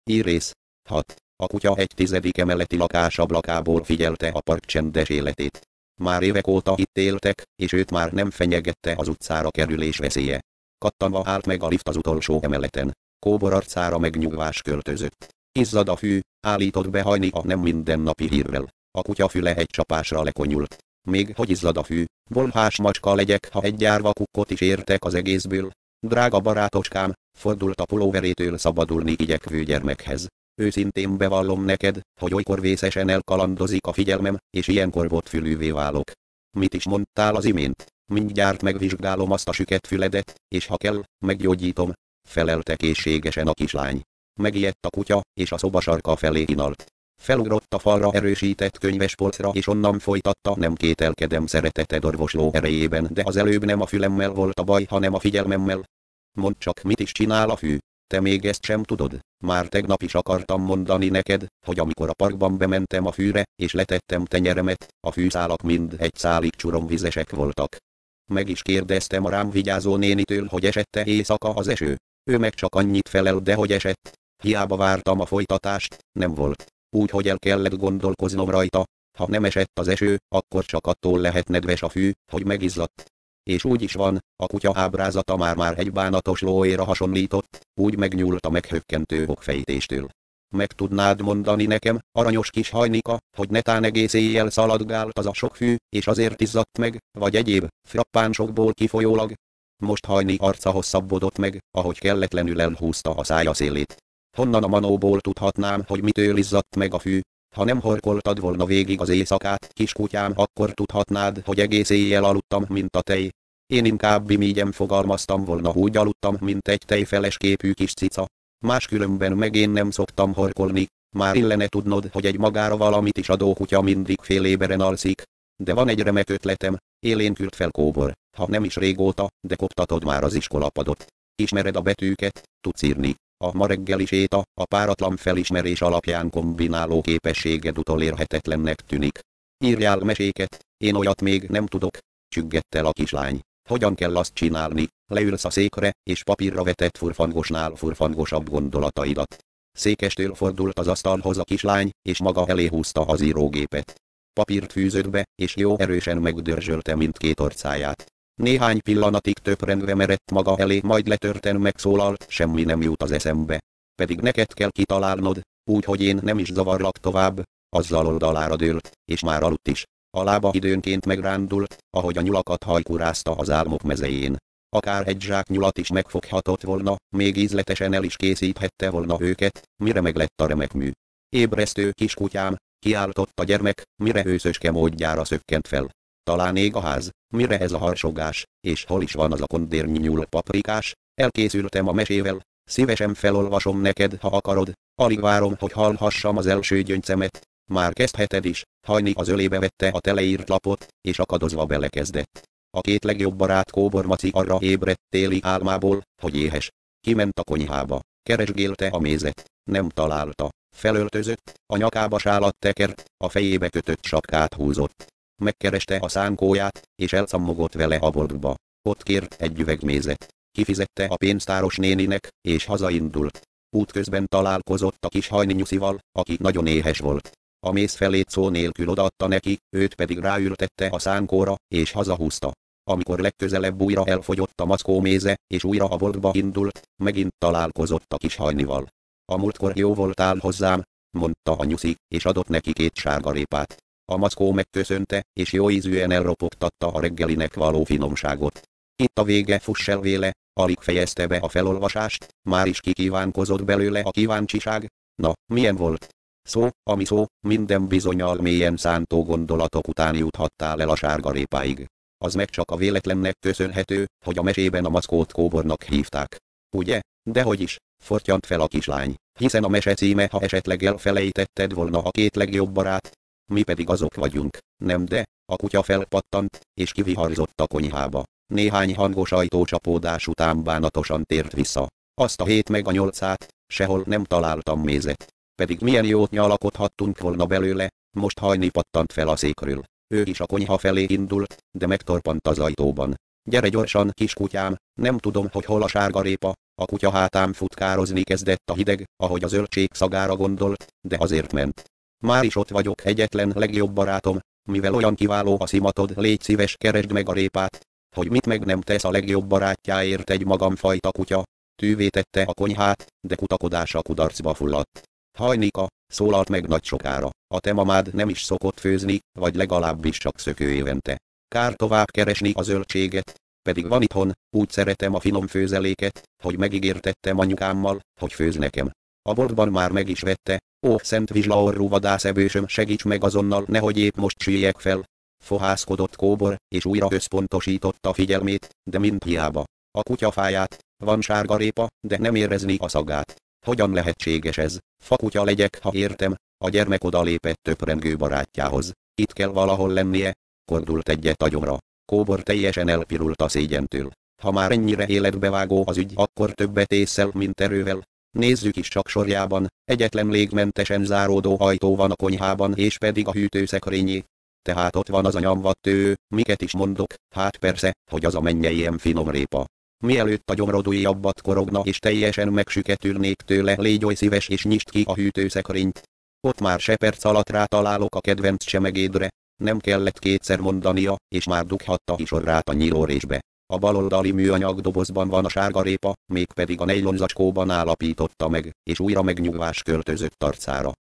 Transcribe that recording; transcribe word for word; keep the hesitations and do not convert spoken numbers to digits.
Írész. hat. A kutya egy tizedik emeleti lakásablakából figyelte a park csendes életét. Már évek óta itt éltek, és őt már nem fenyegette az utcára kerülés veszélye. Kattanva állt meg a lift az utolsó emeleten. Kóbor arcára megnyugvás költözött. Izzad a fű, állított be Hajnika nem mindennapi hírrel. A kutya füle egy csapásra lekonyult. Még hogy izzad a fű, bolhás macska legyek, ha egy gyárva kukkot is értek az egészből. Drága barátocskám, fordult a pulóverétől szabadulni igyekvő gyermekhez. Őszintén bevallom neked, hogy olykor vészesen elkalandozik a figyelmem, és ilyenkor botfülűvé válok. Mit is mondtál az imént? Mindjárt megvizsgálom azt a süket füledet, és ha kell, meggyógyítom, felelte készségesen a kislány. Megijedt a kutya, és a szoba sarka felé inalt. Felugrott a falra erősített könyvespolcra, és onnan folytatta, nem kételkedem szereteted orvosló erejében, de az előbb nem a fülemmel volt a baj, hanem a figyelmemmel. Mondd csak, mit is csinál a fű? Te még ezt sem tudod? Már tegnap is akartam mondani neked, hogy amikor a parkban bementem a fűre, és letettem tenyeremet, a fűszálak mind egy szálig csuromvizesek voltak. Meg is kérdeztem a rám vigyázó nénitől, hogy esette éjszaka az eső. Ő meg csak annyit felel, de hogy esett. Hiába vártam a folytatást, nem volt. Úgyhogy el kellett gondolkoznom rajta. Ha nem esett az eső, akkor csak attól lehet nedves a fű, hogy megizzadt. És úgy is van, a kutya ábrázata már-már egy bánatos lóéra hasonlított, úgy megnyúlt a meghökkentő okfejtéstől. Meg tudnád mondani nekem, aranyos kis Hajnika, hogy netán egész éjjel szaladgált az a sok fű, és azért izzadt meg, vagy egyéb, frappánsokból kifolyólag? Most Hajni arca hosszabbodott meg, ahogy kelletlenül elhúzta a szája szélét. Honnan a manóból tudhatnám, hogy mitől izzadt meg a fű? Ha nem horkoltad volna végig az éjszakát, kiskutyám, akkor tudhatnád, hogy egész éjjel aludtam, mint a tej. Én inkább imígyem fogalmaztam volna, úgy aludtam, mint egy tejfeles képű kis cica. Máskülönben meg én nem szoktam horkolni, már illene tudnod, hogy egy magára valamit is adó kutya mindig fél éberen alszik. De van egy remek ötletem, élén küld fel Kóbor, ha nem is régóta, de koptatod már az iskolapadot. Ismered a betűket, tudsz írni. A ma reggeli séta, a páratlan felismerés alapján kombináló képességed utolérhetetlennek tűnik. Írjál meséket, én olyat még nem tudok, csüggett el a kislány. Hogyan kell azt csinálni? Leülsz a székre, és papírra vetett furfangosnál furfangosabb gondolataidat. Székestől fordult az asztalhoz a kislány, és maga elé húzta az írógépet. Papírt fűzött be, és jó erősen megdörzsölte mindkét orcáját. Néhány pillanatig töprengve merett maga elé, majd letörten megszólalt, semmi nem jut az eszembe. Pedig neked kell kitalálnod, úgy, hogy én nem is zavarlak tovább. Azzal oldalára dőlt, és már aludt is. A lába időnként megrándult, ahogy a nyulakat hajkurázta az álmok mezején. Akár egy zsák nyulat is megfoghatott volna, még ízletesen el is készíthette volna őket, mire meglett a remek mű. Ébresztő kiskutyám, kiáltott a gyermek, mire őszöske módjára szökkent fel. Talán ég a ház, mire ez a harsogás, és hol is van az a kondérnyi nyúl paprikás? Elkészültem a mesével, szívesen felolvasom neked, ha akarod, alig várom, hogy hallhassam az első gyöngyemet. Már kezdheted is. Hajni az ölébe vette a teleírt lapot, és akadozva belekezdett. A két legjobb barát Kóbor Maci arra ébredt téli álmából, hogy éhes. Kiment a konyhába, keresgélte a mézet, nem találta. Felöltözött, a nyakába sálat tekert, a fejébe kötött sapkát húzott. Megkereste a szánkóját, és elcammogott vele a boltba. Ott kért egy üveg mézet. Kifizette a pénztáros néninek, és hazaindult. Útközben találkozott a kis Hajni nyuszival, aki nagyon éhes volt. A méz felét szó nélkül odaadta neki, őt pedig ráültette a szánkóra, és hazahúzta. Amikor legközelebb újra elfogyott a mackó méze, és újra a boltba indult, megint találkozott a kis Hajnival. A múltkor jó voltál hozzám, mondta a nyuszi, és adott neki két sárgarépát. A mackó megköszönte, és jó ízűen elropogtatta a reggelinek való finomságot. Itt a vége, fuss el véle, alig fejezte be a felolvasást, már is kikívánkozott belőle a kíváncsiság. Na, milyen volt? Szó, ami szó, minden bizonnyal mélyen szántó gondolatok után juthattál el a sárgarépáig. Az meg csak a véletlennek köszönhető, hogy a mesében a mackót Kóbornak hívták. Ugye? Dehogy is, fortyant fel a kislány, hiszen a mese címe, ha esetleg elfelejtetted volna, a két legjobb barát. Mi pedig azok vagyunk, nem de? A kutya felpattant, és kiviharzott a konyhába. Néhány hangos ajtócsapódás után bánatosan tért vissza. Azt a hét meg a nyolcát, sehol nem találtam mézet. Pedig milyen jót nyalakodhattunk volna belőle, most Hajni pattant fel a székről. Ő is a konyha felé indult, de megtorpant az ajtóban. Gyere gyorsan, kiskutyám, nem tudom, hogy hol a sárgarépa. A kutya hátán futkározni kezdett a hideg, ahogy a zöldség szagára gondolt, de azért ment. Már is ott vagyok, egyetlen legjobb barátom, mivel olyan kiváló a szimatod, légy szíves, keresd meg a répát. Hogy mit meg nem tesz a legjobb barátjáért egy magamfajta kutya. Tűvé tette a konyhát, de kutakodása kudarcba fulladt. Hajnika, szólalt meg nagy sokára, a te mamád nem is szokott főzni, vagy legalábbis csak szökő évente. Kár tovább keresni a zöldséget, pedig van itthon, úgy szeretem a finom főzeléket, hogy megígértettem anyukámmal, hogy főz nekem. A boltban már meg is vette, ó, szent vizslaorrú vadászebősöm, segíts meg azonnal, nehogy épp most süljek fel. Fohászkodott Kóbor, és újra összpontosította figyelmét, de mind hiába. A kutya fáját, van sárgarépa, de nem érezni a szagát. Hogyan lehetséges ez? Fakutya legyek, ha értem. A gyermek odalépett töprengő barátjához. Itt kell valahol lennie. Kordult egyet a gyomra. Kóbor teljesen elpirult a szégyentől. Ha már ennyire életbevágó az ügy, akkor többet ésszel, mint erővel. Nézzük is csak sorjában, egyetlen légmentesen záródó ajtó van a konyhában, és pedig a hűtőszekrényé. Tehát ott van az a nyomvattő, miket is mondok, hát persze, hogy az a mennyei finom répa. Mielőtt a gyomrod újabbat korogna és teljesen megsüketülnék tőle, légy oly szíves és nyisd ki a hűtőszekrényt. Ott már se perc alatt rátalálok a kedvenc csemegédre. Nem kellett kétszer mondania, és már dughatta is orrát a nyílórésbe. A baloldali műanyag dobozban van a sárgarépa, mégpedig a nejlonzacskóban állapította meg, és újra megnyugvás költözött arcára.